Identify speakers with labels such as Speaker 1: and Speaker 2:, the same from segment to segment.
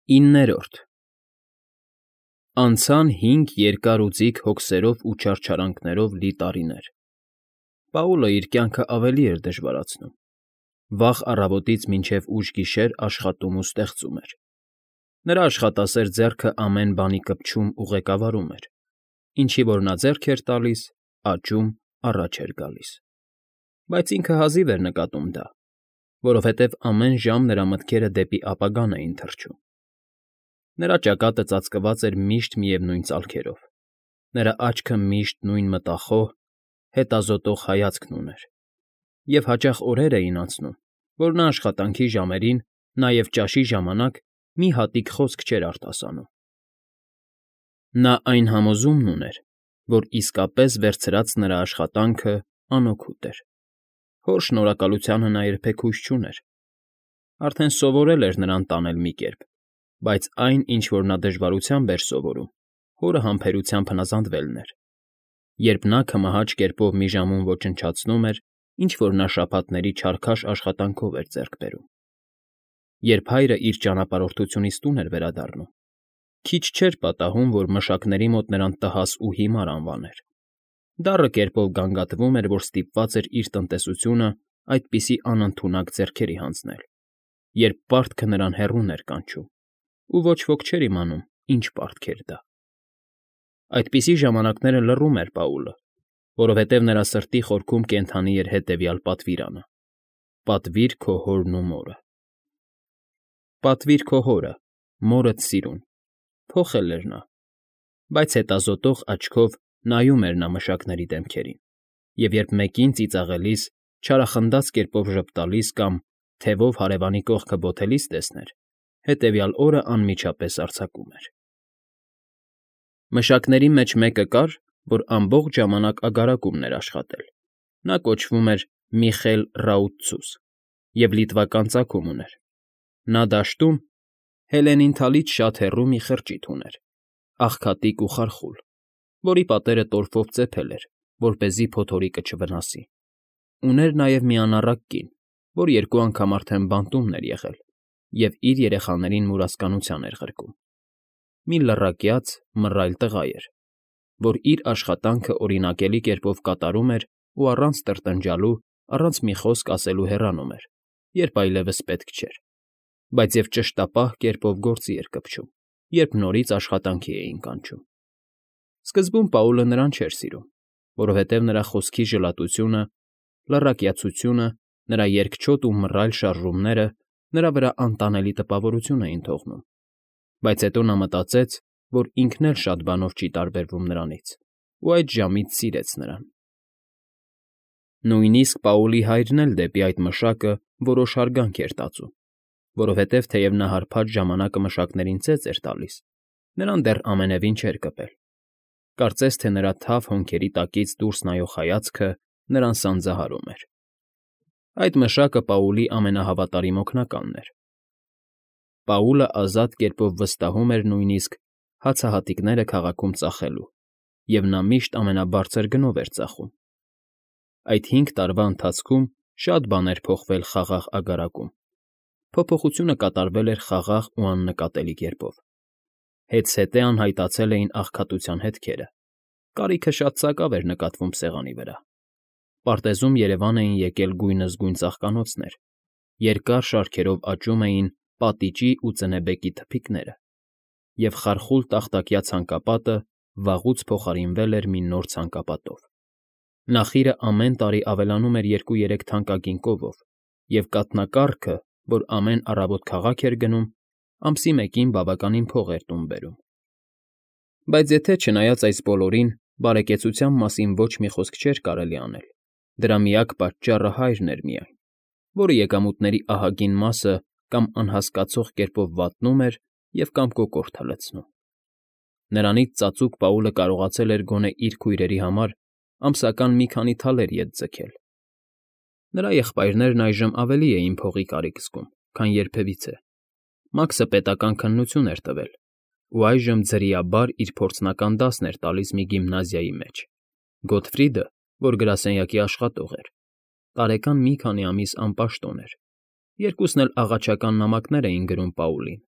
Speaker 1: 9-րդ Անցան 5 երկար ու ձիգ հոգսերով ու չարչարանքներով լի տարիներ։ Պաուլը իր կյանքը ավելի էր դժվարացնում։ Վաղ առավոտից մինչև ուշ գիշեր աշխատում ու ստեղծում էր։ Նրա աշխատասեր ձեռքը ամեն բանի կպչում ու ղեկավարում էր։ Ինչի որ նա ձեռք էր տալիս, աճում, առաջ էր գալիս։ Բայց ինքը հազիվ էր նկատում դա, որովհետև ամեն ժամ նրա մտքերը դեպի ապագան էին թռչում։ Նրա ճակատը ծածկված էր միշտ միևնույն ծալքերով։ Նրա աչքը միշտ նույն մտախոհ, հետազոտող հայացքն ուներ։ Եվ հաճախ օրեր էին անցնում, որ նա աշխատանքի ժամերին, նաև ճաշի ժամանակ մի հատիկ խոսք չէր արտասանում։ Նա այն համոզումն ուներ, որ իսկապես վերցրած նրա աշխատանքը անօգուտ էր։ Հոր շնորհակալությանը նա երբեք հույս չուներ։ Արդեն սովորել էր նրան տանել մի կերպ, բայց այն, ինչ որ նա դժվարությամբ էր սովորում, հորը համբերությամբ հնազանդվելն էր։ Երբ նա քմահաճ կերպով մի ժամում ոչնչացնում էր, ինչ որ նա շաբաթների չարքաշ աշխատանքով էր ձեռք բերում։ Երբ հայրը իր ճանապարհորդությունից տուն էր վերադառնում, քիչ չէր պատահում, որ մշակների մոտ նրան տհաս ու հիմար անվաներ։ Դառը կերպով գանգատվում էր, որ ստիպված էր իր տնտեսությունը այդպիսի անընդունակ ձեռքերի հանձնել, երբ պարտքը նրան հեռուն էր կանչում, ու ոչ ոք չէր իմանում, ինչ պարտք էր դա։ Այդպիսի ժամանակները լռում էր Պաուլը, որովհետև նրա սրտի խորքում կենդանի էր հետևյալ պատվիրանը. «Պատվիր քո հորն ու մորը»։ Պատվիր քո հորը, մորդ սիրուն, փոխել էր նա, բայց հետազոտող աչքով նայում էր նա մշակների դեմքերին, և երբ մեկին ծիծաղելիս, չարախնդաց կերպով ժպտալիս կամ թևով հարևանի կողքը բոթելիս տեսներ, հետևյալ օրը անմիջապես արձակում էր։ Մշակների մեջ մեկը կար, որ ամբողջ ժամանակ ագարակումն էր աշխատել։ Նա կոչվում էր Միխել Ռաուտցուս և լիտվական ծագում ուներ։ Նա դաշտում Հելենին թալից շատ հեռու մի խրճիթ ուներ, աղքատիկ ու խարխուլ, որի պատերը տորֆով ծեփել էր, որպեսզի փոթորիկը չվնասի։ Ուներ նաև մի անառակ կին, որ 2 անգամ արդեն բանտումն էր եղել և իր երեխաներին մուրացկանության էր ղրկում։ Մի լռակյաց, մռայլ տղա էր, որ իր աշխատանքը օրինակելի կերպով կատարում էր ու առանց տրտնջալու, առանց մի խոսք ասելու հեռանում էր, երբ այլևս պետք չէր, բայց և ճշտապահ կերպով գործի էր կպչում, երբ նորից աշխատանքի էին կանչում։ Սկզբում Պաուլը նրան չէր սիրում, որովհետև նրա խոսքի ժլատությունը, լռակյացությունը, նրա երկչոտ ու մռայլ շարժումները նրա վրա անտանելի տպավորություն էին թողնում, բայց հետո նա մտածեց, որ ինքն էլ շատ բանով չի տարբերվում նրանից, ու այդ ժամից սիրեց նրան։ Նույնիսկ Պաուլի հայրն էլ դեպի այդ մշակը որոշ հարգանք էր տածում, որովհետև թեև նա հարբած ժամանակը մշակներին ծեծ էր տալիս, նրան դեռ ամենևին չէր կպել։ Կարծես թե նրա թավ հոնքերի տակից դուրս նայող հայացքը նրան սանձահարում էր։ Այդ մշակը Պաուլի ամենահավատարիմ օգնականն էր։ Պաուլը ազատ կերպով վստահում էր նույնիսկ հացահատիկները քաղաքում ծախելու, և նա միշտ ամենաբարձր գնով էր ծախում։ Այդ 5 տարվա ընթացքում շատ բան էր փոխվել խաղաղ ագարակում։ Փոփոխությունը կատարվել էր խաղաղ ու աննկատելի կերպով։ Հետզհետե անհայտացել էին աղքատության հետքերը։ Կարիքը շատ սակավ էր նկատվում սեղանի վրա։ Պարտեզում երևան էին եկել գույնզգույն ծաղկանոցներ, երկար շարքերով աճում էին պատիճի ու ծնեբեկի թփիկները, և խարխուլ տախտակյա ցանկապատը վաղուց փոխարինվել էր մի նոր ցանկապատով։ Նախիրը ամեն տարի ավելանում էր 2-3 թանկագին կովով, և կաթնակառքը, որ ամեն առավոտ քաղաք էր գնում, ամսի մեկին բավականին փող էր տուն բերում։ Բայց եթե, չնայած այս բոլորին, բարեկեցության մասին ոչ մի խոսք չէր կարելի անել, դրա միակ պատճառը հայրն էր միայն, որը եկամուտների ահագին մասը կամ անհասկացող կերպով վատնում էր և կամ կոկորդ հալեցնում։ Նրանից ծածուկ Պաուլը կարողացել էր գոնե իր քույրերի համար ամսական մի քանի թալեր ետ ձգել։ Նրա եղբայրներն այժմ ավելի էին փողի կարիք զգում, քան երբևիցե։ Մաքսը պետական քննություն էր տվել, ու այժմ ձրիաբար իր փորձնական դասն էր տալիս մի գիմնազիայի մեջ։ Գոթֆրիդը, որ գրասենյակի աշխատող էր, տարեկան մի քանի ամիս անպաշտոն էր։ Երկուսն էլ աղաչական նամակներ էին գրում Պաուլին,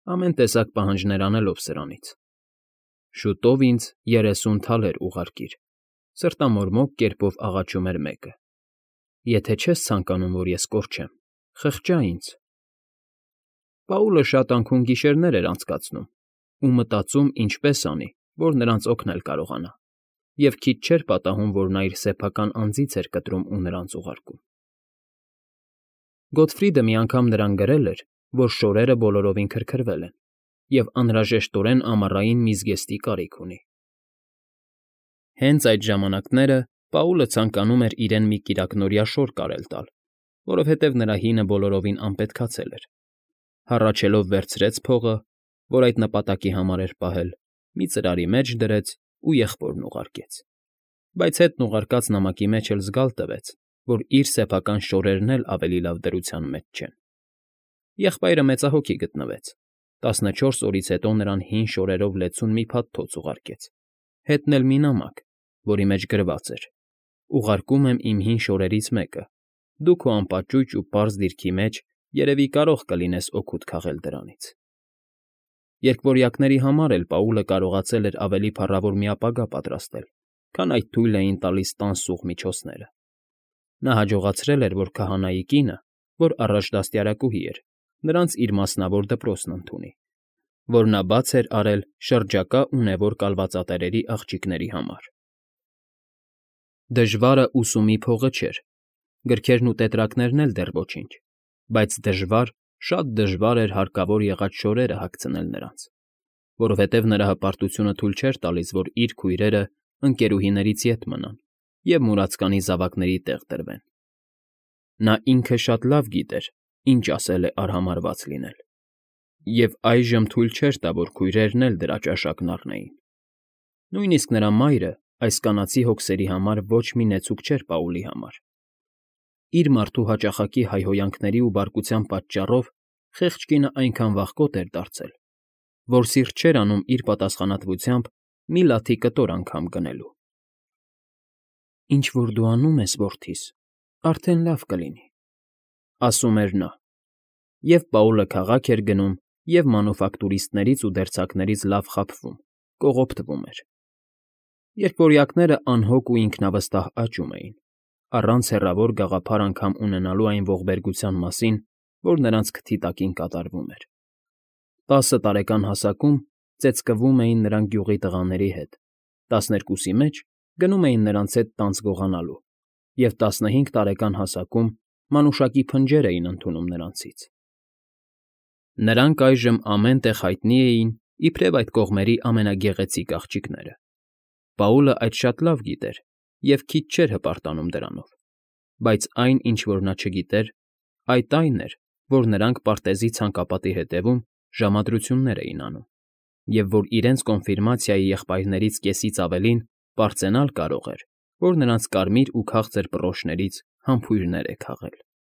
Speaker 1: ամեն տեսակ պահանջներ անելով սրանից։ Շուտով ինձ 30 թալեր ուղարկիր, սրտամորմոք կերպով աղաչում էր մեկը։ Եթե չես ցանկանում, որ ես կորչեմ, խղճա ինձ։ Պաուլը շատ անքուն գիշերներ էր անցկացնում ու մտածում ինչպես անի, որ նրանց օգնել կարողանա, և քիչ չէր պատահում, որ նա իր սեփական անձից էր կտրում ու նրանց ուղարկում։ Գոթֆրիդը մի անգամ նրան գրել էր, որ շորերը բոլորովին քրքրվել են, և անհրաժեշտորեն ամառային մի զգեստի կարիք ունի։ Հենց այդ ժամանակները Պաուլը ցանկանում էր իրեն մի կիրակնօրյա շոր կարել տալ, որովհետև նրա հինը բոլորովին անպետքացել էր։ Հառաչելով վերցրեց փողը, որ այդ նպատակի համար էր պահել, մի ծրարի մեջ դրեց ու եղբորն ուղարկեց։ Բայց հետն ուղարկած նամակի մեջ էլ զգալ տվեց, որ իր սեփական շորերն էլ ավելի լավ դրության մեջ չեն։ Եղբայրը մեծահոգի գտնվեց։ 14 օրից հետո նրան հին շորերով լեցուն մի փաթթոց ուղարկեց, հետն էլ մի նամակ, որի մեջ գրված էր. «Ուղարկում եմ իմ հին շորերից մեկը, դու քո անպաճույճ ու պարզ դիրքի մեջ երևի կարող կլինես օգուտ քաղել դրանից»։ Երկվորյակների համար էլ Պաուլը կարողացել էր ավելի փառավոր մի ապագա պատրաստել, քան այդ թույլ էին տալիս տան սուղ միջոցները։ Նա հաջողացրել էր, որ քահանայի կինը, որ առաջ դաստիարակուհի էր, նրանց իր մասնավոր դպրոցն ընդունի, որ նա բաց էր արել շրջակա ունևոր կալվածատերերի աղջիկների համար։ Դժվարը ուսումի փողը չէր, գրքերն ու տետրակներն էլ դեռ ոչինչ, բայց դժվար, շատ դժվար էր հարկավոր եղած շորերը հագցնել նրանց, որովհետև նրա հպարտությունը թույլ չէր տալիս, որ իր քույրերը ընկերուհիներից ետ մնան և մուրացկանի զավակների տեղ դրվեն։ Նա ինքը շատ լավ գիտեր, ինչ ասել է արհամարհված լինել, և այժմ թույլ չէր տա, որ քույրերն էլ դրա ճաշակն առնեին։ Նույնիսկ նրա մայրը այս կանացի հոգսերի համար ոչ մի նեցուկ չէր Պաուլի համար։ Իր մարդու հաճախակի հայհոյանքների ու բարկության պատճառով խեղճ կինը այնքան վախկոտ էր դարձել, որ սիրտ չէր անում իր պատասխանատվությամբ մի լաթի կտոր անգամ գնելու։ «Ինչ որ դու անում ես, որդիս, արդեն լավ կլինի», ասում էր նա, և Պաուլը քաղաք էր գնում և մանուֆակտուրիստներից ու դերձակներից լավ խաբվում, կողոպտվում էր։ Երկվորյակները անհոգ ու ինքնավստահ աճում էին, առանց հեռավոր գաղափար անգամ ունենալու այն ողբերգության մասին, որ նրանց քթի տակին կատարվում էր։ 10 տարեկան հասակում ծեծկվում էին նրանք գյուղի տղաների հետ, 12-ի մեջ գնում էին նրանց հետ տանց գողանալու և 15 տարեկան հասակում մանուշակի փնջեր էին ընդունում նրանցից։ Նրանք այժմ ամեն տեղ հայտնի էին իբրև այդ կողմերի ամենագեղեցիկ աղջիկները։ Պաուլը այդ շատ լավ գիտեր և քիչ չէր հպարտանում դրանով, բայց այն, ինչ որ նա չգիտեր, այն էր, որ նրանք պարտեզի ցանկապատի հետևում ժամադրություններ էին անում, և որ իրենց կոնֆիրմացիայի եղբայրներից կեսից ավելին պարծենալ կարող էր, որ նրանց կարմիր ու քաղցր պռոշներից համբույրներ է քաղել։